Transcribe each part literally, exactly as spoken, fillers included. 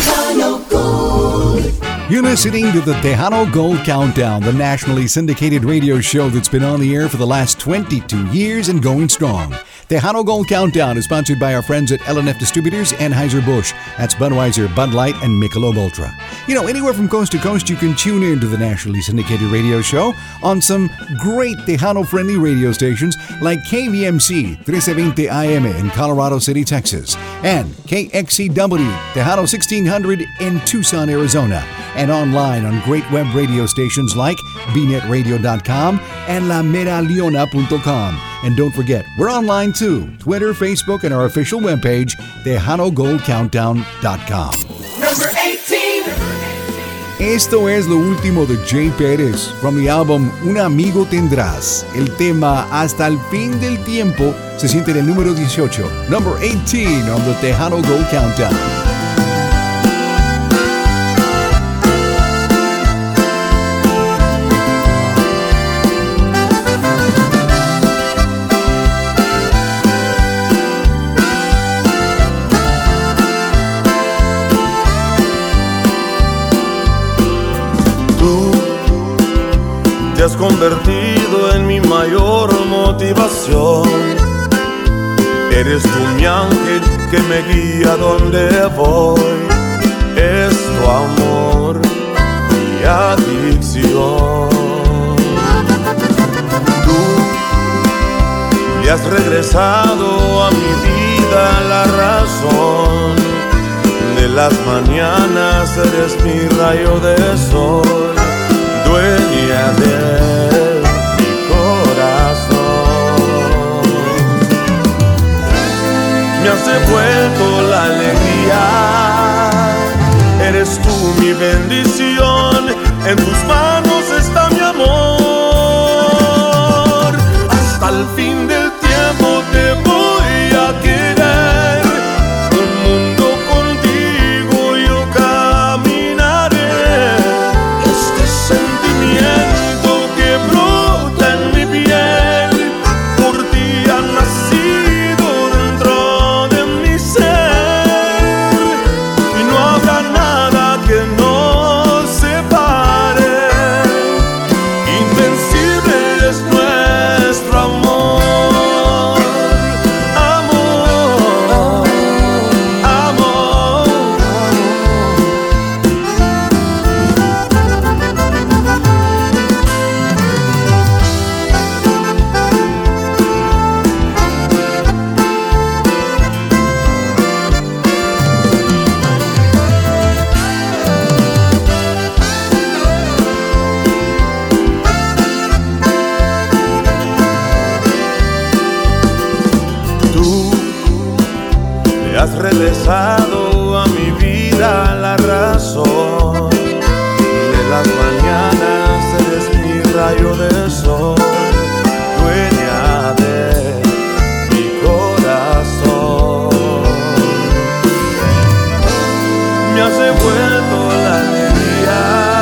Tejano Gold. You're listening to the Tejano Gold Countdown, the nationally syndicated radio show that's been on the air for the last twenty-two years and going strong. Tejano Gold Countdown is sponsored by our friends at L and F Distributors, Anheuser-Busch. That's Budweiser, Bud Light, and Michelob Ultra. You know, anywhere from coast to coast, you can tune in to the nationally syndicated radio show on some great Tejano-friendly radio stations like K V M C thirteen twenty A M in Colorado City, Texas, and K X C W Tejano sixteen hundred in Tucson, Arizona, and online on great web radio stations like b net radio dot com and la mera leona dot com. And don't forget, we're online too, Twitter, Facebook, and our official webpage, tejano gold countdown dot com. Number eighteen. Esto es lo último de Jay Pérez, from the album Un Amigo Tendrás. El tema Hasta el Fin del Tiempo se siente en el número dieciocho, number eighteen on the Tejano Gold Countdown. Te has convertido en mi mayor motivación. Eres tú mi ángel que me guía donde voy. Es tu amor mi adicción. Tú le has regresado a mi vida la razón. De las mañanas eres mi rayo de sol, dueña de mi corazón. Me has devuelto la alegría, eres tú mi bendición, en tus manos está mi amor. Hasta el fin del tiempo te voy a querer, un mundo contigo yo caminaré. Este sentimiento que brota en mi piel, por ti ha nacido dentro de mi ser, y no habrá nada que nos separe. Invencible es nuestro amor. Amor, amor. Tú le has regresado a mi vida la razón. De las mañanas eres mi rayo de sol, dueña de mi corazón. Me has devuelto la alegría,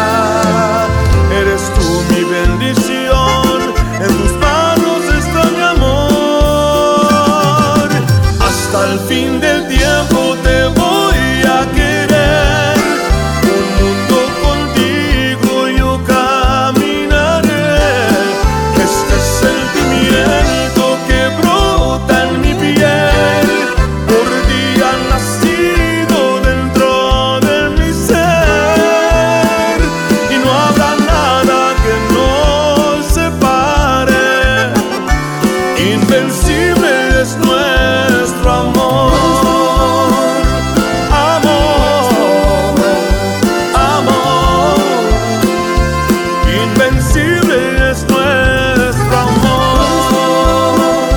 eres tú mi bendición, en tus manos está mi amor. Hasta el fin del tiempo te voy a querer, un mundo contigo yo caminaré. Este sentimiento que brota en mi piel, por ti ha nacido dentro de mi ser, y no habrá nada que nos separe. Invencible es nuestro amor. Amor, amor. Invencible es nuestro amor.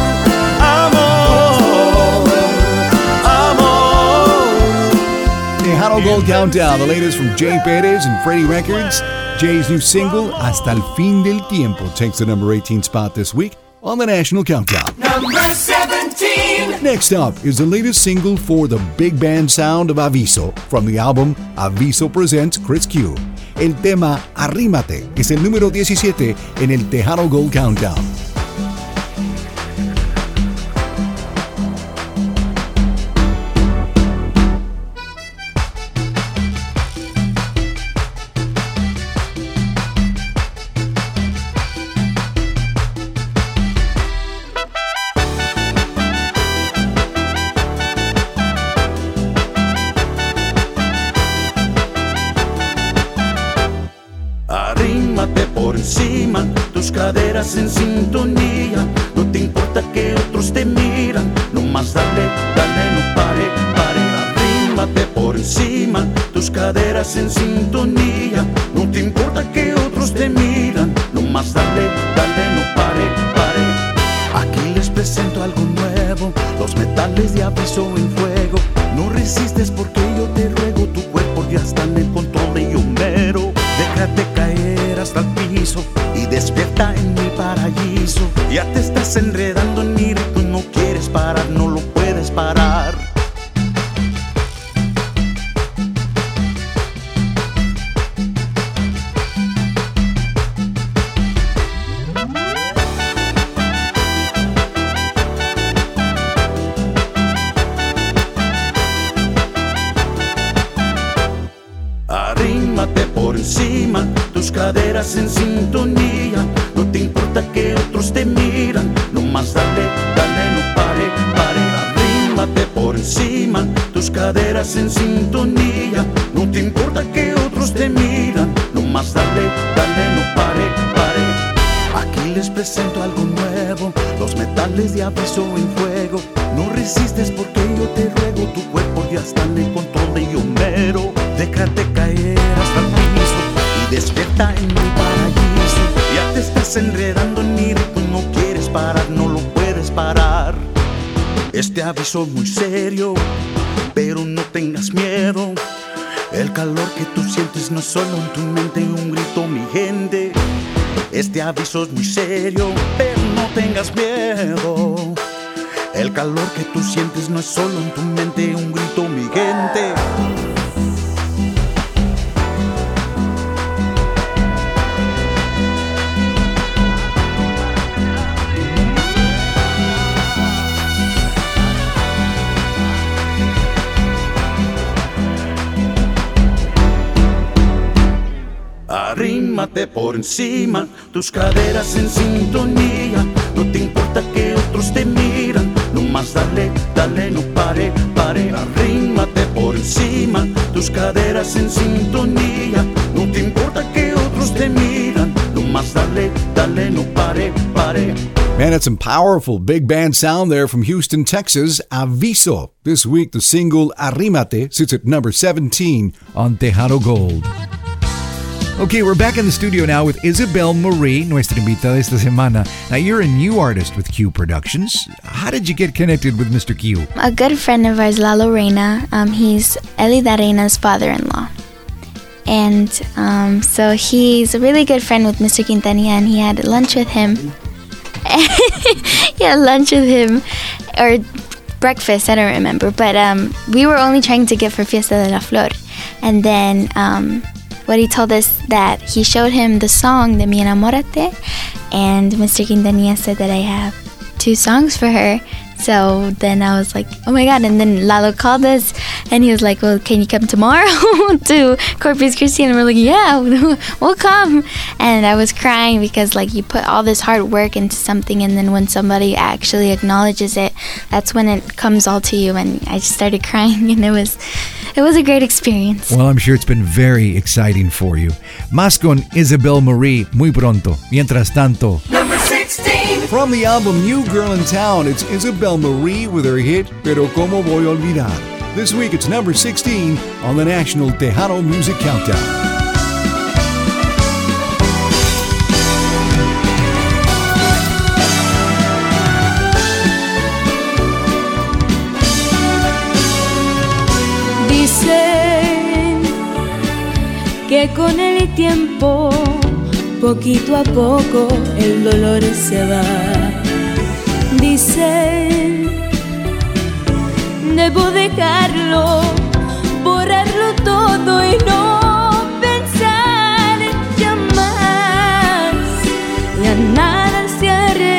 Amor, amor. Tejano Gold Countdown, the latest from Jay Perez and Freddie Records. Jay's new single, Hasta el Fin del Tiempo, takes the number eighteen spot this week on the National Countdown. Number seventeen. Next up is the latest single for the big band sound of Aviso from the album Aviso Presents Chris Q. El tema Arrímate es el número diecisiete en el Tejano Gold Countdown. caderas en sintonía. No te importa que otros te miran, nomás dale, dale, no pare, pare. Arrímate por encima, tus caderas en sintonía. No te importa que otros te miran, nomás dale, dale, no pare, pare. Aquí les presento algo nuevo, los metales de aviso en fuego. No resistes porque yo te ruego, tu cuerpo ya está en el control de Homero. Déjate caer hasta el piso y despierta en mi paraíso. Ya te estás enredando en mi ritmo, no quieres parar, no lo puedes parar. Arrímate por encima, tus caderas en sintonía. No te importa que otros te miran, nomás dale, dale, no pare, pare. Arrímate por encima, tus caderas en sintonía. No te importa que otros te miran, nomás dale, dale, no pare, pare. Aquí les presento algo nuevo, los metales de aviso en fuego. No resistes porque yo te ruego, tu cuerpo ya está en el control de Homero. Déjate caer hasta el piso y despierta en mi paraíso. Ya te estás enredando en mi ritmo, no quieres parar, no lo puedes parar. Este aviso es muy serio, pero no tengas miedo. El calor que tú sientes no es solo en tu mente un grito, mi gente. Este aviso es muy serio, pero no tengas miedo. El calor que tú sientes no es solo en tu mente un grito, mi gente. Arrímate por encima, tus caderas en sintonía. No te importa que otros te miran, nomás dale, dale, no pare, pare. Arrímate por encima, tus caderas en sintonía. No te importa que otros te miran, nomás dale, dale, no pare, pare. Man, it's some powerful big band sound there from Houston, Texas. Aviso. This week, the single Arrímate sits at number seventeen on Tejano Gold. Okay, we're back in the studio now with Isabel Marie, nuestra invitada esta semana. Now, you're a new artist with Q Productions. How did you get connected with Mister Q? A good friend of ours, Lalo Reina, um, he's Eli Darena's father-in-law. And um, so he's a really good friend with Mister Quintanilla, and he had lunch with him. he had lunch with him, or breakfast, I don't remember. But um, we were only trying to get for Fiesta de la Flor. And then... Um, What he told us that he showed him the song de Mi Enamórate, and Mister Quintanilla said that I have two songs for her. So then I was like, oh my God. And then Lalo called us and he was like, well, can you come tomorrow to Corpus Christi? And we're like, yeah, we'll come. And I was crying because like you put all this hard work into something, and then when somebody actually acknowledges it, that's when it comes all to you. And I just started crying, and it was it was a great experience. Well, I'm sure it's been very exciting for you. Más con Isabel Marie muy pronto. Mientras tanto, Number sixteen. from the album New Girl in Town, it's Isabel Marie with her hit Pero Como Voy a Olvidar. This week it's number sixteen on the National Tejano Music Countdown. Dicen que con el tiempo, poquito a poco, el dolor se va. Dicen, debo dejarlo, borrarlo todo y no pensar ya más. Ya nada se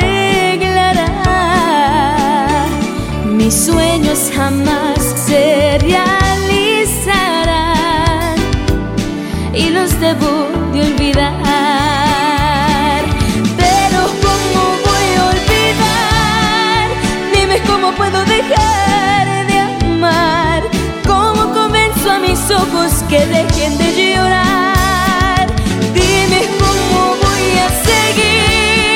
arreglará, mis sueños jamás se realizarán y los debo de olvidar. Pero ¿cómo voy a olvidar? Dime cómo puedo dejar de amar. ¿Cómo convenzo a mis ojos que dejen de llorar? Dime cómo voy a seguir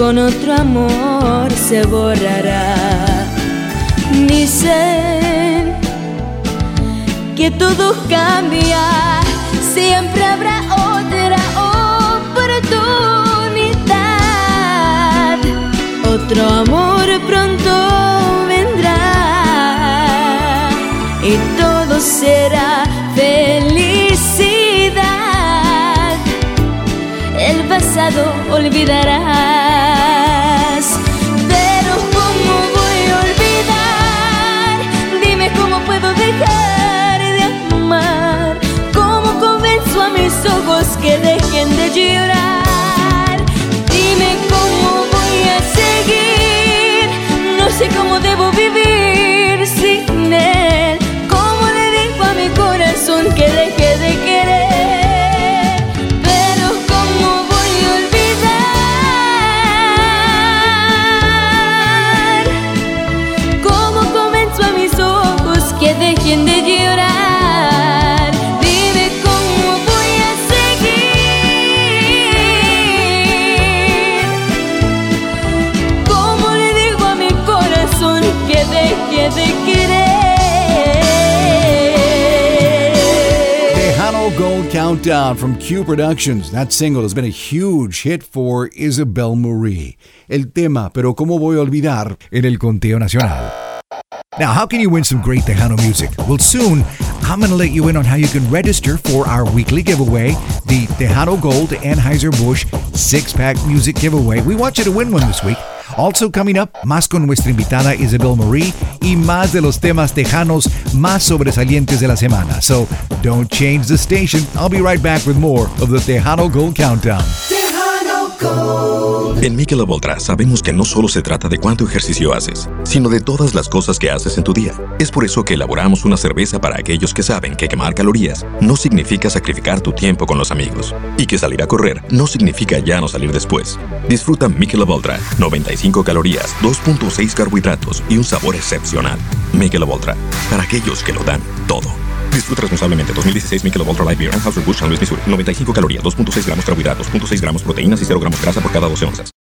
con otro amor se borrará. Dicen que todo cambia, siempre habrá otra oportunidad. Otro amor pronto vendrá y todo será felicidad. El pasado olvidarás, pero ¿cómo voy a olvidar? Dime cómo puedo dejar de amar. ¿Cómo convenzo a mis ojos que dejen de llorar? Dime cómo voy a seguir, no sé cómo debo vivir sin él. ¿Cómo le digo a mi corazón que deje de querer? Pero ¿cómo voy a olvidar? ¿Cómo convenzo a mis ojos que dejen de llorar? Dime cómo voy a seguir. ¿Cómo le digo a mi corazón que deje de querer? Tejano Gold Countdown from Q Productions. That single has been a huge hit for Isabel Marie. El tema, pero ¿cómo voy a olvidar? En el conteo nacional. Now, how can you win some great Tejano music? Well, soon, I'm going to let you in on how you can register for our weekly giveaway, the Tejano Gold Anheuser-Busch six-pack music giveaway. We want you to win one this week. Also coming up, más con nuestra invitada Isabel Marie y más de los temas tejanos más sobresalientes de la semana. So, don't change the station. I'll be right back with more of the Tejano Gold Countdown. Tejano Gold. En Michelob Ultra sabemos que no solo se trata de cuánto ejercicio haces, sino de todas las cosas que haces en tu día. Es por eso que elaboramos una cerveza para aquellos que saben que quemar calorías no significa sacrificar tu tiempo con los amigos, y que salir a correr no significa ya no salir después. Disfruta Michelob Ultra, noventa y cinco calorías, dos punto seis carbohidratos y un sabor excepcional. Michelob Ultra, para aquellos que lo dan todo. Disfruta responsablemente. dos mil dieciséis Michelob Ultra Light Beer, Anheuser-Busch, San Luis, Missouri. noventa y cinco calorías, dos punto seis gramos carbohidratos, dos punto seis gramos proteínas y cero gramos grasa por cada doce onzas.